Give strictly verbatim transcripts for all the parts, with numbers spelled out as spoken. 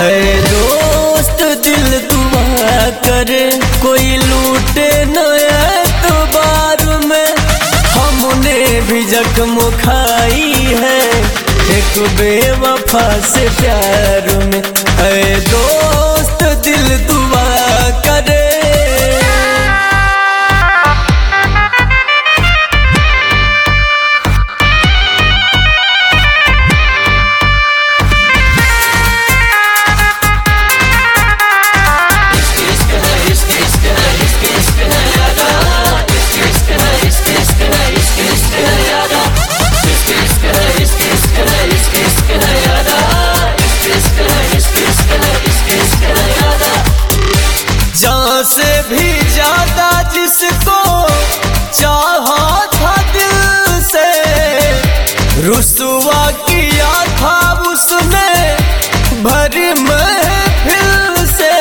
ऐ दोस्त दिल दुआ करे कोई लूटे न एतबार में। हमने भी जख्म खाई है एक बेवफा से प्यार में। ऐ दोस्त दिल दुआ करे। जान से भी ज्यादा जिसको चाहा था दिल से, रुसवा किया था उसने भरी महफिल से।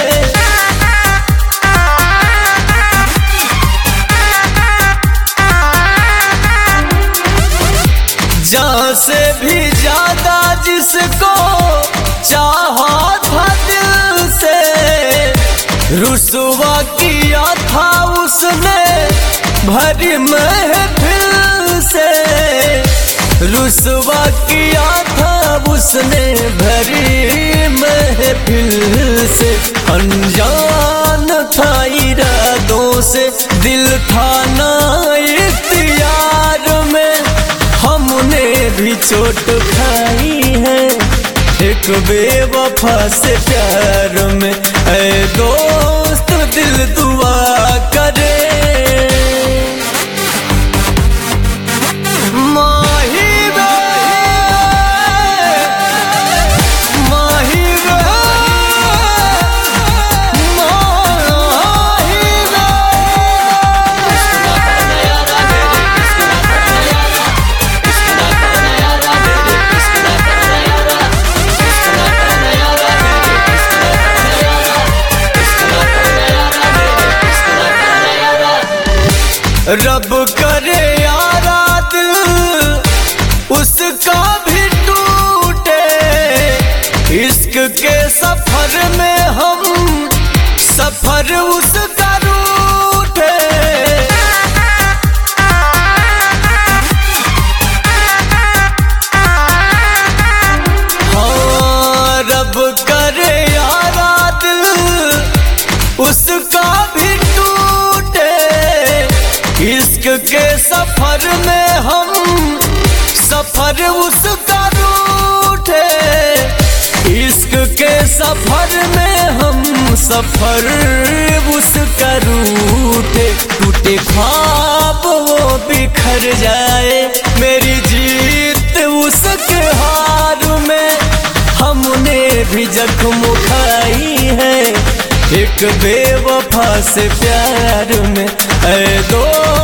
जान से भी ज्यादा जिसको चाहा था दिल से, रुसवा किया था उसने भरी महफिल से। रुसवा किया था उसने भरी महफिल से। अनजान था इरादों से दिल था ना इख्तियार में। हमने भी चोट खाई है एक बेवफा से प्यार में। ऐ दोस्त दिल दुआ करे। माही वे माही वे माही वे। रब करे यारा दिल उसका भी टूटे। इश्क के सफर में हम सफर उसका रूठे। हाँ रब करे यारा दिल उसका भी टूटे। इश्क के सफर में हम सफर उसका रूठे। इश्क के सफर में हम सफर उसका रूठे। टूटे ख्वाब वो बिखर जाए मेरी जीत उसके हार में। हमने भी जख्म खाई है एक बेवफा से प्यार में। ऐ दो